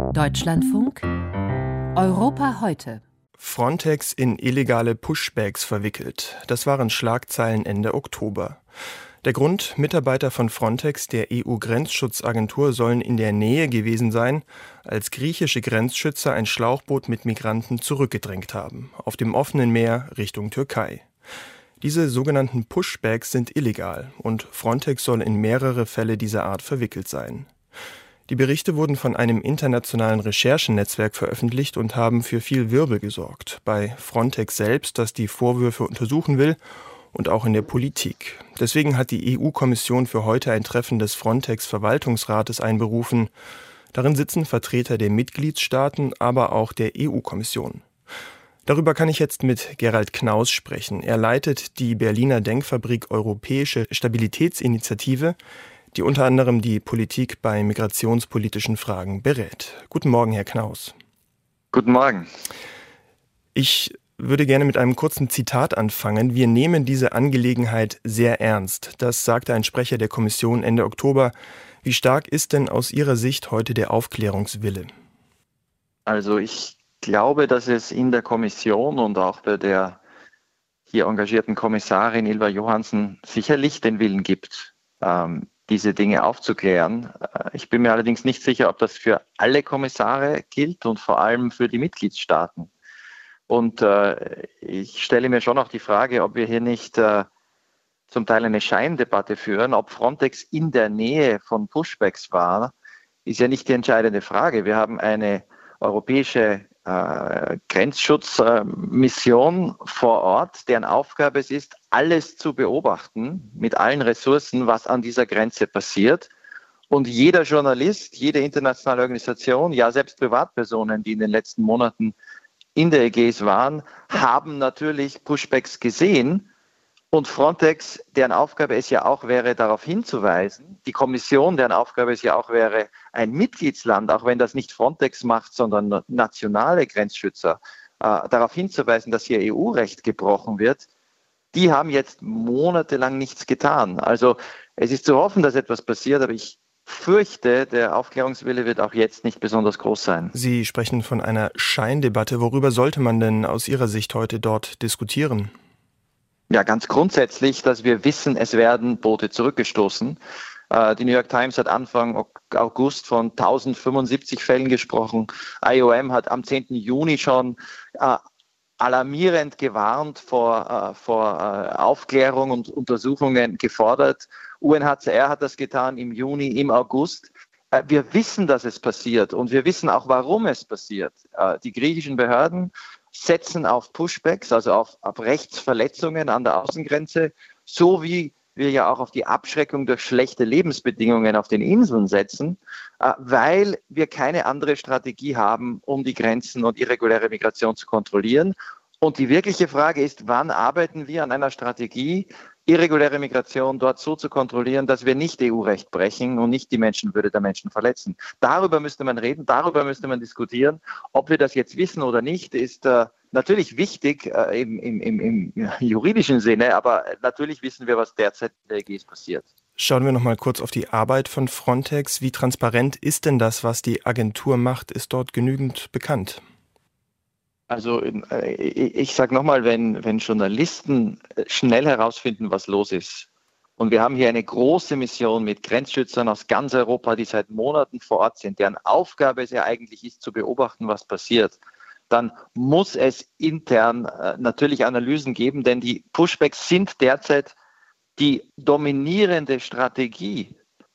Deutschlandfunk Europa heute. Frontex in illegale Pushbacks verwickelt. Das waren Schlagzeilen Ende Oktober. Der Grund: Mitarbeiter von Frontex, der EU-Grenzschutzagentur, sollen in der Nähe gewesen sein, als griechische Grenzschützer ein Schlauchboot mit Migranten zurückgedrängt haben, auf dem offenen Meer Richtung Türkei. Diese sogenannten Pushbacks sind illegal und Frontex soll in mehrere Fälle dieser Art verwickelt sein. Die Berichte wurden von einem internationalen Recherchenetzwerk veröffentlicht und haben für viel Wirbel gesorgt. Bei Frontex selbst, das die Vorwürfe untersuchen will, und auch in der Politik. Deswegen hat die EU-Kommission für heute ein Treffen des Frontex-Verwaltungsrates einberufen. Darin sitzen Vertreter der Mitgliedstaaten, aber auch der EU-Kommission. Darüber kann ich jetzt mit Gerald Knaus sprechen. Er leitet die Berliner Denkfabrik Europäische Stabilitätsinitiative, die unter anderem die Politik bei migrationspolitischen Fragen berät. Guten Morgen, Herr Knaus. Guten Morgen. Ich würde gerne mit einem kurzen Zitat anfangen. Wir nehmen diese Angelegenheit sehr ernst. Das sagte ein Sprecher der Kommission Ende Oktober. Wie stark ist denn aus Ihrer Sicht heute der Aufklärungswille? Also ich glaube, dass es in der Kommission und auch bei der hier engagierten Kommissarin Ylva Johansson sicherlich den Willen gibt, diese Dinge aufzuklären. Ich bin mir allerdings nicht sicher, ob das für alle Kommissare gilt und vor allem für die Mitgliedstaaten. Und ich stelle mir schon auch die Frage, ob wir hier nicht zum Teil eine Scheindebatte führen. Ob Frontex in der Nähe von Pushbacks war, ist ja nicht die entscheidende Frage. Wir haben eine europäische Grenzschutzmission vor Ort, deren Aufgabe es ist, alles zu beobachten, mit allen Ressourcen, was an dieser Grenze passiert. Und jeder Journalist, jede internationale Organisation, ja selbst Privatpersonen, die in den letzten Monaten in der Ägäis waren, haben natürlich Pushbacks gesehen. Und Frontex, deren Aufgabe es ja auch wäre, darauf hinzuweisen, die Kommission, deren Aufgabe es ja auch wäre, ein Mitgliedsland, auch wenn das nicht Frontex macht, sondern nationale Grenzschützer, darauf hinzuweisen, dass hier EU-Recht gebrochen wird, die haben jetzt monatelang nichts getan. Also es ist zu hoffen, dass etwas passiert, aber ich fürchte, der Aufklärungswille wird auch jetzt nicht besonders groß sein. Sie sprechen von einer Scheindebatte. Worüber sollte man denn aus Ihrer Sicht heute dort diskutieren? Ja, ganz grundsätzlich, dass wir wissen, es werden Boote zurückgestoßen. Die New York Times hat Anfang August von 1075 Fällen gesprochen. IOM hat am 10. Juni schon alarmierend gewarnt, vor Aufklärung und Untersuchungen gefordert. UNHCR hat das getan im Juni, im August. Wir wissen, dass es passiert und wir wissen auch, warum es passiert. Die griechischen Behörden setzen auf Pushbacks, also auf Rechtsverletzungen an der Außengrenze, so wie wir ja auch auf die Abschreckung durch schlechte Lebensbedingungen auf den Inseln setzen, weil wir keine andere Strategie haben, um die Grenzen und irreguläre Migration zu kontrollieren. Und die wirkliche Frage ist, wann arbeiten wir an einer Strategie, irreguläre Migration dort so zu kontrollieren, dass wir nicht EU-Recht brechen und nicht die Menschenwürde der Menschen verletzen. Darüber müsste man reden, darüber müsste man diskutieren. Ob wir das jetzt wissen oder nicht, ist natürlich wichtig im juridischen Sinne, aber natürlich wissen wir, was derzeit in der Ägäis passiert. Schauen wir noch mal kurz auf die Arbeit von Frontex. Wie transparent ist denn das, was die Agentur macht? Ist dort genügend bekannt? Also ich sage nochmal, wenn Journalisten schnell herausfinden, was los ist, und wir haben hier eine große Mission mit Grenzschützern aus ganz Europa, die seit Monaten vor Ort sind, deren Aufgabe es ja eigentlich ist, zu beobachten, was passiert, dann muss es intern natürlich Analysen geben, denn die Pushbacks sind derzeit die dominierende Strategie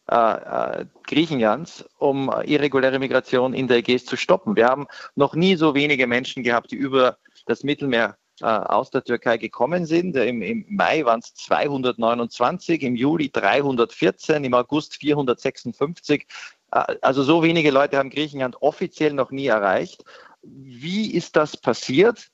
Griechenlands, um irreguläre Migration in der Ägäis zu stoppen. Wir haben noch nie so wenige Menschen gehabt, die über das Mittelmeer aus der Türkei gekommen sind. Im Mai waren es 229, im Juli 314, im August 456. Also so wenige Leute haben Griechenland offiziell noch nie erreicht. Wie ist das passiert?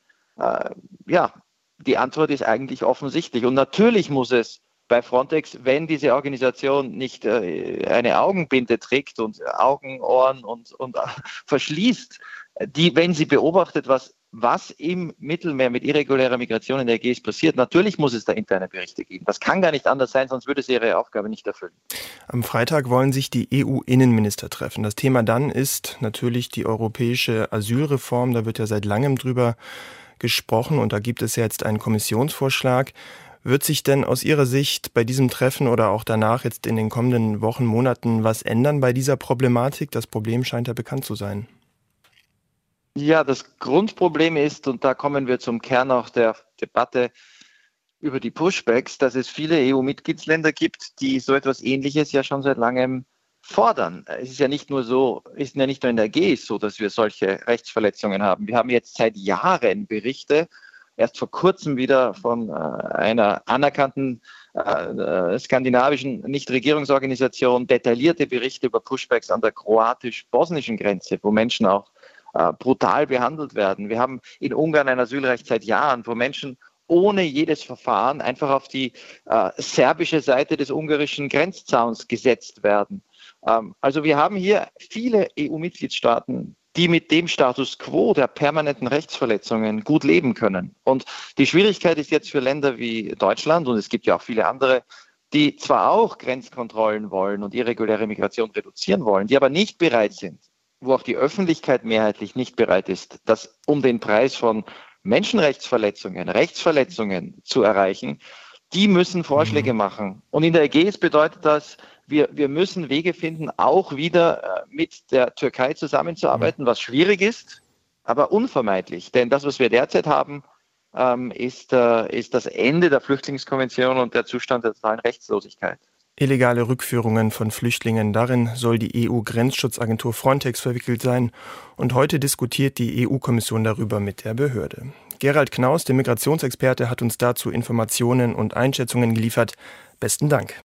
Ja, die Antwort ist eigentlich offensichtlich. Und natürlich muss es bei Frontex, wenn diese Organisation nicht eine Augenbinde trägt und Augen, Ohren und verschließt, wenn sie beobachtet, was was im Mittelmeer mit irregulärer Migration in der Ägäis passiert. Natürlich muss es da interne Berichte geben. Das kann gar nicht anders sein, sonst würde sie ihre Aufgabe nicht erfüllen. Am Freitag wollen sich die EU-Innenminister treffen. Das Thema dann ist natürlich die europäische Asylreform. Da wird ja seit langem drüber gesprochen und da gibt es ja jetzt einen Kommissionsvorschlag. Wird sich denn aus Ihrer Sicht bei diesem Treffen oder auch danach jetzt in den kommenden Wochen, Monaten was ändern bei dieser Problematik? Das Problem scheint ja bekannt zu sein. Ja, das Grundproblem ist, und da kommen wir zum Kern auch der Debatte über die Pushbacks, dass es viele EU-Mitgliedsländer gibt, die so etwas Ähnliches ja schon seit langem fordern. Es ist ja nicht nur in der Ägäis so, dass wir solche Rechtsverletzungen haben. Wir haben jetzt seit Jahren Berichte, erst vor kurzem wieder von einer anerkannten skandinavischen Nichtregierungsorganisation, detaillierte Berichte über Pushbacks an der kroatisch-bosnischen Grenze, wo Menschen auch brutal behandelt werden. Wir haben in Ungarn ein Asylrecht seit Jahren, wo Menschen ohne jedes Verfahren einfach auf die serbische Seite des ungarischen Grenzzauns gesetzt werden. Also wir haben hier viele EU-Mitgliedstaaten, die mit dem Status quo der permanenten Rechtsverletzungen gut leben können. Und die Schwierigkeit ist jetzt für Länder wie Deutschland, und es gibt ja auch viele andere, die zwar auch Grenzkontrollen wollen und irreguläre Migration reduzieren wollen, die aber nicht bereit sind, wo auch die Öffentlichkeit mehrheitlich nicht bereit ist, das um den Preis von Menschenrechtsverletzungen, Rechtsverletzungen zu erreichen, die müssen Vorschläge machen. Und in der Ägäis bedeutet das, wir müssen Wege finden, auch wieder mit der Türkei zusammenzuarbeiten, was schwierig ist, aber unvermeidlich. Denn das, was wir derzeit haben, ist das Ende der Flüchtlingskonvention und der Zustand der totalen Rechtslosigkeit. Illegale Rückführungen von Flüchtlingen, darin soll die EU-Grenzschutzagentur Frontex verwickelt sein. Und heute diskutiert die EU-Kommission darüber mit der Behörde. Gerald Knaus, der Migrationsexperte, hat uns dazu Informationen und Einschätzungen geliefert. Besten Dank.